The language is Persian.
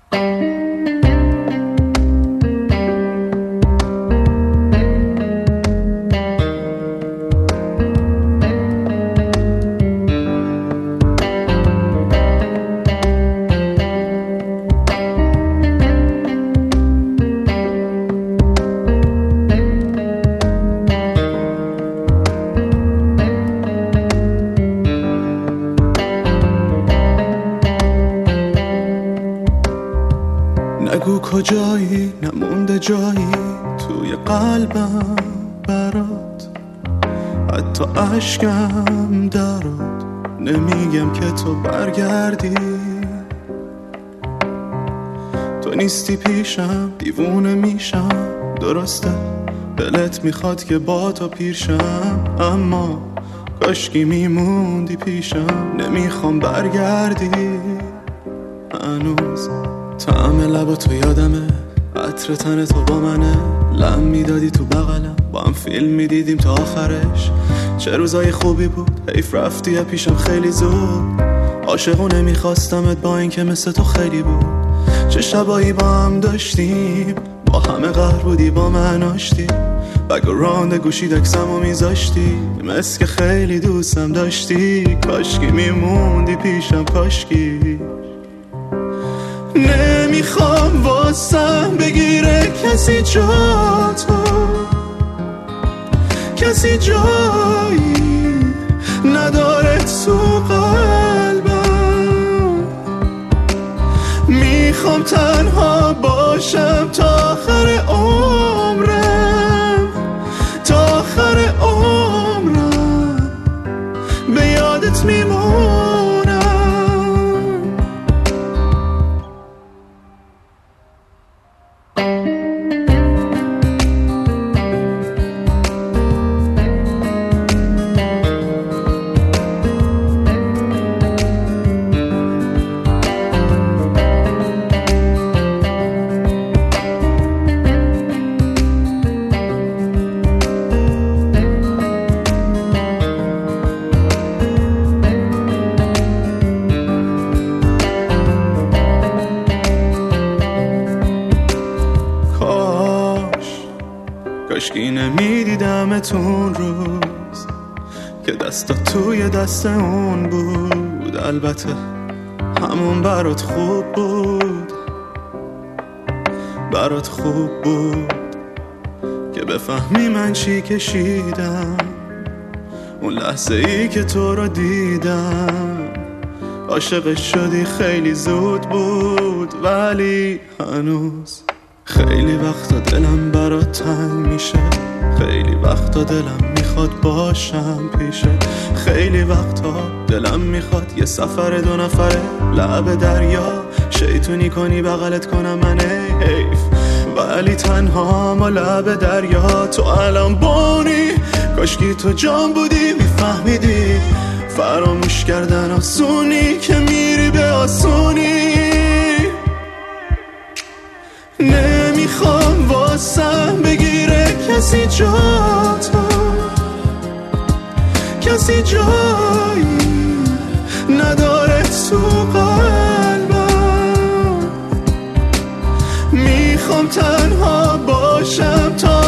نگو کجایی، نمونده جایی توی قلبم برات، حتی عشقم درات. نمیگم که تو برگردی، تو نیستی پیشم، دیوونه میشم. درسته دلت میخواد که با تو پیرشم، اما کاشکی میموندی پیشم. نمیخوام برگردی، هنوز طعم لبا تو یادمه، عطر تن تو با منه. لم میدادی تو بغلم، با هم فیلم میدیدیم تا آخرش. چه روزای خوبی بود، حیف رفتی پیشم خیلی زود. عاشقونه میخواستمت با این که مثل تو خیلی بود. چه شبایی با هم داشتیم، با همه قهر بودی با من آشتی. بگراند گوشی دکسمو میذاشتی، مثل که خیلی دوستم داشتی. کاشکی میموندی پیشم، کاشکی. نمیخوام واسم بگیره کسی جاتو، کسی جایی نداره تو قلبم. میخوام تنها باشم تا آخر عمرم، تا آخر عمرم به یادت میمونم. کاشکی نمیدیدمتون روز که دستا توی دست اون بود. البته همون برات خوب بود، برات خوب بود که بفهمی من چی کشیدم اون لحظه ای که تو رو دیدم. عاشقت شدی خیلی زود بود، ولی هنوز خیلی وقتا دلم برات تنگ میشه. خیلی وقتا دلم میخواد باشم پیشه. خیلی وقتا دلم میخواد یه سفر 2 نفره لب دریا شیطونی کنی بغلت کنم من. حیف ولی تنها ما لب دریا. تو الان بانی، کاشکی تو جان بودی میفهمیدی فراموش کردن آسونی که میری به آسونی. نمیخوام واسم بگیره کسی جاتو، کسی جایی نداره تو قلبم. میخوام تنها باشم تا